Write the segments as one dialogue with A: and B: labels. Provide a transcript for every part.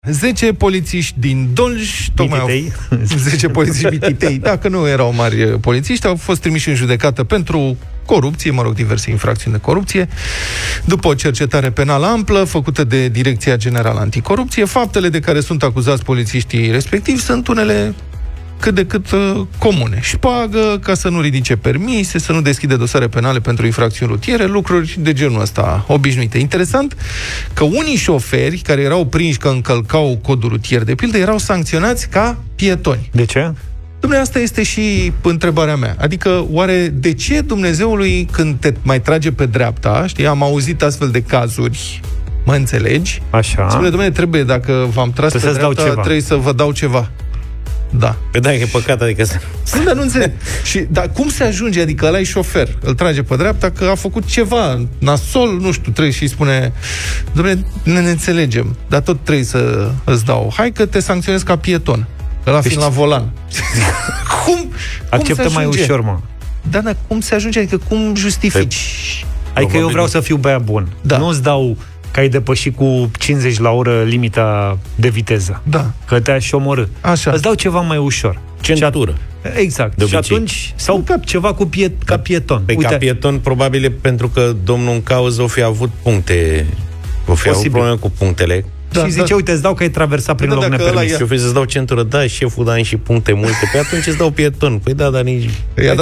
A: 10 polițiști din Dolj, tocmai 10 polițiști mititei, dacă nu erau mari polițiști, au fost trimiși în judecată pentru corupție, diverse infracțiuni de corupție, după o cercetare penală amplă făcută de Direcția Generală Anticorupție. Faptele de care sunt acuzați polițiștii respectivi sunt unele cât de cât comune. Șpagă, ca să nu ridice permise, să nu deschide dosare penale pentru infracțiuni rutiere, lucruri de genul ăsta obișnuite. Interesant că unii șoferi care erau prinși că încălcau codul rutier, de pildă, erau sancționați ca pietoni.
B: De ce?
A: Dumnezeu, asta este și întrebarea mea. Adică, oare de ce Dumnezeului, când te mai trage pe dreapta, știi, am auzit astfel de cazuri, mă înțelegi?
B: Așa.
A: Spune, dom'le, trebuie, dacă v-am tras pe dreapta, trebuie să vă dau ceva. Da.
C: Pe da, e păcat, adică
A: dar nu înțeleg. Dar cum se ajunge? Adică ăla e șofer, îl trage pe dreapta că a făcut ceva nasol, nu știu, trebuie și spune, dom'le, ne înțelegem, dar tot trebuie să îți dau. Hai că te sancționez ca pieton. Ăla fiind la volan. Cum
B: acceptă mai ușor, mă.
A: Da, dar cum se ajunge? Adică cum justifici?
B: Adică eu vreau să fiu băiat bun. Da. Nu-ți dau că ai depășit cu 50 la oră limita de viteză.
A: Da.
B: Că te-aș omorî.
A: Așa.
B: Îți dau ceva mai ușor.
C: Centură.
B: Exact. Și atunci, sau ceva cu ca pieton.
C: Uite, ca pieton, probabil e pentru că domnul în cauză o fi avut puncte. O fi avut probleme cu punctele.
B: Da, și zice, uite, îți dau că ai traversat prin loc nepermis.
C: Și eu îți dau centură, da, șeful, da, și puncte multe. Păi atunci îți dau pieton. Păi da, dar nici...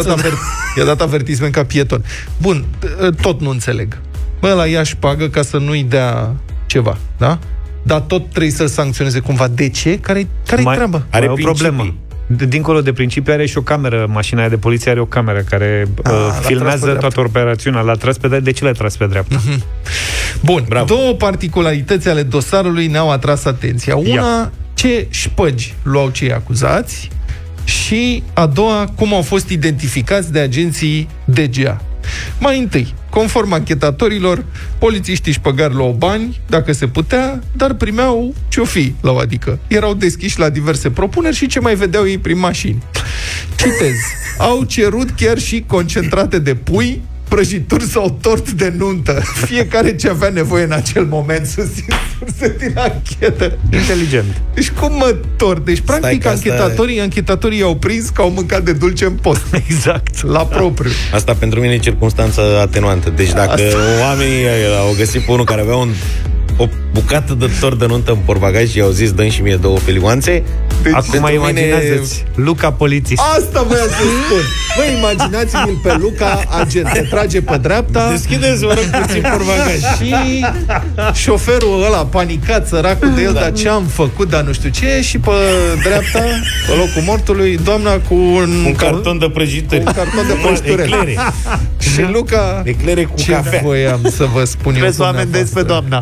A: I-a dat avertisment ca pieton. Bun, tot nu înțeleg. Ăla ia șpagă ca să nu-i dea ceva, da? Dar tot trebuie să-l sancționeze cumva. De ce? Care-i treaba?
B: Are o problemă. Dincolo de principiu, are și o cameră. Mașina aia de poliție are o cameră care filmează toată operațiunea. L-a tras pe dreapta. De ce l-a tras pe dreapta?
A: Bun, bravo. Două particularități ale dosarului ne-au atras atenția. Una, ce șpăgi luau cei acuzați, și a doua, cum au fost identificați de agenții DGA. Mai întâi, conform anchetatorilor, polițiștii șpăgari luau bani, dacă se putea, dar primeau ce-o-fi, adică erau deschiși la diverse propuneri și ce mai vedeau ei prin mașini. Citez. Au cerut chiar și concentrate de pui, prăjituri sau tort de nuntă. Fiecare ce avea nevoie în acel moment, susțin surse din anchetă.
B: Inteligent.
A: Deci cum tort? Deci practic anchetatorii i-au prins că au mâncat de dulce în post.
B: Exact.
A: La propriu.
C: Asta pentru mine e circunstanță atenuantă. Deci dacă oamenii au găsit pe unul care avea o bucată de tort de nuntă în portbagaj și i-au zis, dă-mi și mie 2 felioanțe.
B: Deci, acum imaginează-ți Luca polițist.
A: Asta voiam să spun. Vă imaginați-mi pe Luca, agent, se trage pe dreapta.
C: Deschideți, vă rog, puțin portbagaj.
A: Și șoferul ăla panicat, săracul de el, dar ce am făcut, dar nu știu ce. Și pe dreapta, pe locul mortului, doamna cu un
C: carton de prăjituri.
A: Un carton de prăjituri. Și Luca,
C: eclere cu cafea.
A: Ce voiam să vă spun eu?
B: Vreți să o amendezi pe doamna.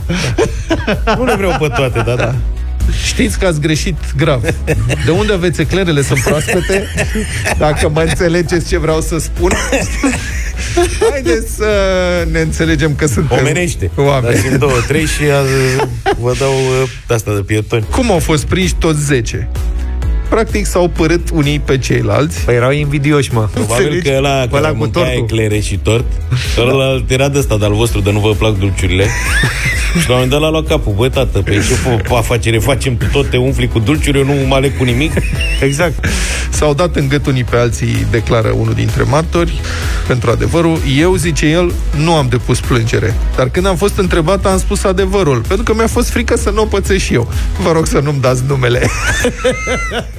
C: Nu le vreau pe toate, da.
A: Știți că ați greșit grav. De unde aveți eclerele? Sunt proaspete? Dacă mă înțelegeți ce vreau să spun. Haideți să ne înțelegem că suntem
C: omenește.
A: Oameni.
C: Dați-mi 2, 3 și vă dau asta de pietoni.
A: Cum au fost prinși toți 10? Practic s-au părât unii pe ceilalți.
B: Păi erau invidioși, mă.
C: Probabil că ăla care mânca eclere și tort, ăla era de ăsta, de-al vostru, de nu vă plac dulciurile. Și la un moment dat l-a luat capul. Băi, tată, pe ce afacere facem? Tot te umfli cu dulciuri, eu nu mă aleg cu nimic.
A: Exact. S-au dat în gât unii pe alții, declară unul dintre martori, pentru adevărul. Eu, zice el, nu am depus plângere. Dar când am fost întrebat, am spus adevărul. Pentru că mi-a fost frică să nu o pățesc și eu. Vă rog să nu-mi dați numele.